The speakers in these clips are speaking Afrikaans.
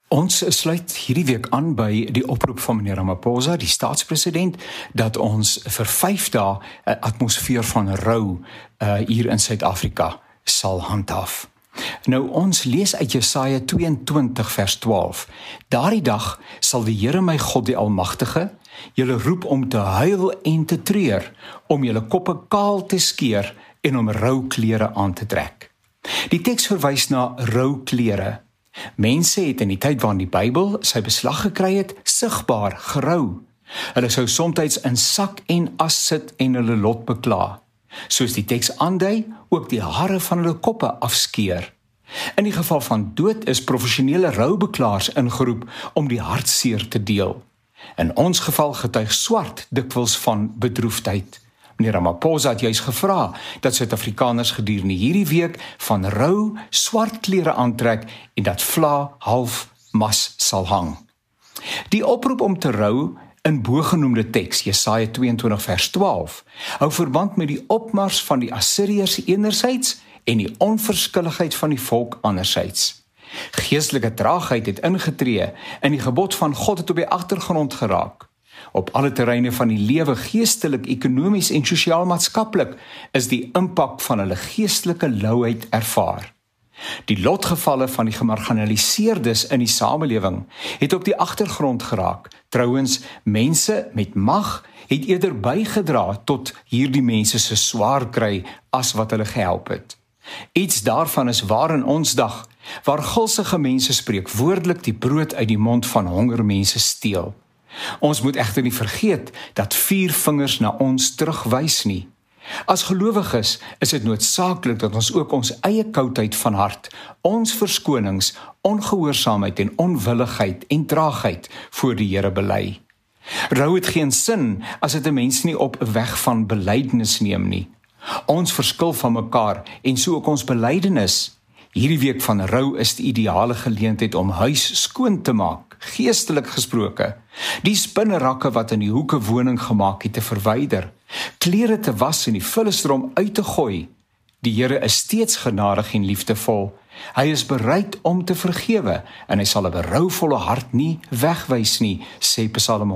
Ons sluit hierdie week aan by die oproep van meneer Ramaphosa, die staatspresident, dat ons vir 5 dae 'n atmosfeer van rou hier in Suid-Afrika sal handhaaf. Nou, ons lees uit Jesaja 22 vers 12. Daardie dag sal die Here my God die Almagtige julle roep om te huil en te treur, om julle koppe kaal te skeer en om rouklere aan te trek. Die teks verwys na rouklere. Mense het in die tyd waarin die Bybel sy beslag gekry het, sigbaar gerou. Hulle sou soms in sak en as sit en hulle lot bekla. Soos die teks aandui, ook die hare van hulle koppe afskeer. In die geval van dood is professionele roubeklaars ingeroep om die hartseer te deel. In ons geval getuig swart dikwels van bedroefdheid. Meneer Ramaphosa het juis gevra dat Suid-Afrikaners gedurende hierdie week van rou swart klere aantrek en dat vla half mas sal hang. Die oproep om te rou in bogenoemde teks, Jesaja 22 vers 12, hou verband met die opmars van die Assiriërs enerzijds en die onverskilligheid van die volk anderzijds. Geestelike traagheid het ingetree en die gebod van God het op die agtergrond geraak. Op alle terreine van die lewe, geestelik, ekonomies en sosiaal-maatskaplik, is die impak van hulle geestelike louheid ervaar. Die lotgevalle van die gemarginaliseerdes in die samelewing het op die agtergrond geraak. Trouwens, mense met mag het eerder bygedra tot hierdie mense se swaar kry as wat hulle gehelp het. Iets daarvan is waar in ons dag, waar gulsige mense spreekwoordelik die brood uit die mond van honger mense steel. Ons moet egter nie vergeet dat 4 vingers na ons terugwys nie. As gelowiges is dit noodsaaklik dat ons ook ons eie koudheid van hart, ons verskonings, ongehoorsaamheid en onwilligheid en traagheid voor die Here bely. Rou het geen sin as dit 'n mens nie op 'n weg van belydenis neem nie. Ons verskil van mekaar en so ook ons belydenis. Hierdie week van rou is die ideale geleentheid om huis skoon te maak, geestelik gesproke. Die spinnerakke wat in die hoeke woning gemaak het te verwyder, klere te was en die vullisdrom uit te gooi. Die Here is steeds genadig en liefdevol. Hy is bereid om te vergewe en hy sal 'n berouvolle hart nie wegwys nie, sê Psalm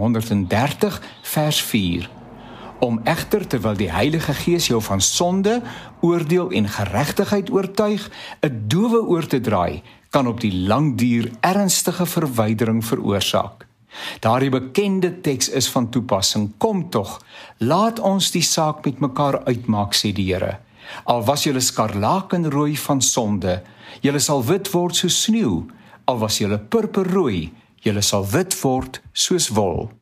130 vers 4. Om egter, terwyl die Heilige Gees jou van sonde, oordeel en geregtigheid oortuig, 'n doewe oor te draai, kan op die lang duur ernstige verwydering veroorsaak. Daardie bekende teks is van toepassing. Kom tog, laat ons die saak met mekaar uitmaak, sê die Here. Al was julle skarlakenrooi van sonde, julle sal wit word soos sneeu. Al was julle purperrooi, julle sal wit word soos wol.